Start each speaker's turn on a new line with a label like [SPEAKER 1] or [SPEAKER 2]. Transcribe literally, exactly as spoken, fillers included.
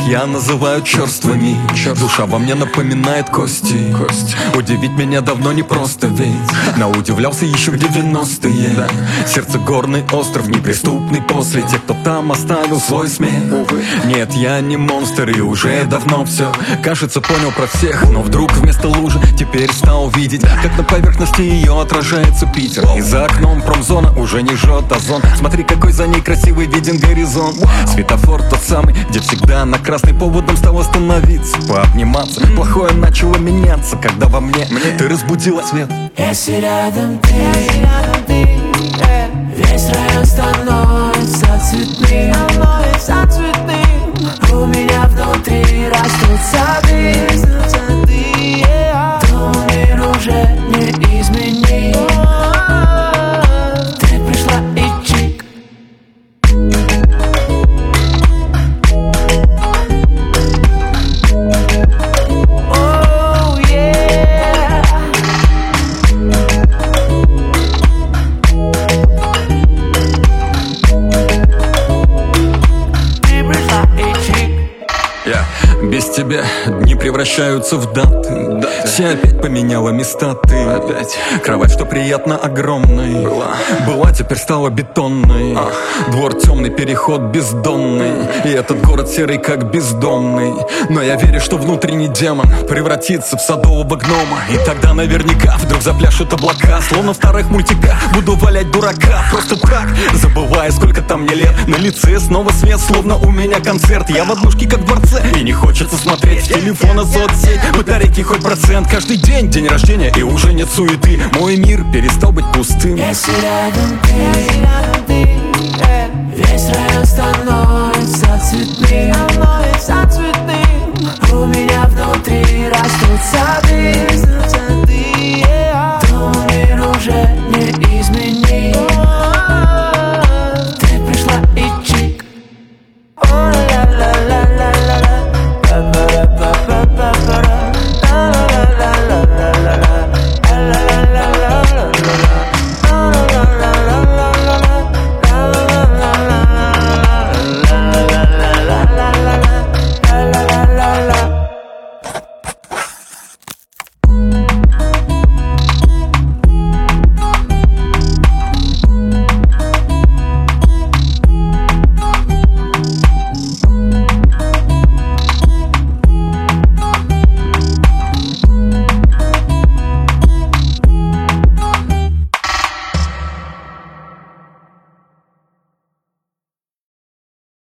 [SPEAKER 1] я называю черствыми. Душа во мне напоминает кости. Удивить меня давно не просто, ведь наудивлялся еще в девяностые. Сердце горный остров, неприступный после тех, кто там оставил свой смех. Нет, я не монстр и уже давно все, кажется, понял про всех. Но вдруг вместо лужи теперь стал видеть, как на поверхности ее отражается Питер. И за окном промзона уже не жжет озон. Смотри, какой за ней красивый виден горизонт. Светофор тот самый, где всегда на красный поводом стал остановиться, пообниматься. Плохое начало меняться, когда во мне ты разбудила свет.
[SPEAKER 2] Если рядом ты, весь район становится цветным. У меня внутри растут сады. Но мир уже не изменить. Ты пришла и чик. Oh, yeah. Ты пришла и чик.
[SPEAKER 1] Yeah. Без тебя дни превращаются в даты. Даты. Все опять поменяла места ты. Опять. Кровать, что приятно, огромной Была, Была теперь стала бетонной. а. Двор темный, переход бездонный. И этот город серый, как бездомный. Но я верю, что внутренний демон превратится в садового гнома. И тогда наверняка вдруг запляшут облака. Словно в старых мультиках буду валять дурака. Просто так, забывая, сколько там мне лет. На лице снова свет, словно у меня концерт. Я в однушке, как в дворце, и не хочется смотреть в телефона соцсеть. Батарейки хоть процент, каждый день день рождения, и уже нет суеты. Мой мир перестал быть пустым.
[SPEAKER 2] Если рядом ты, весь район становится цветным. У меня внутри растут сады.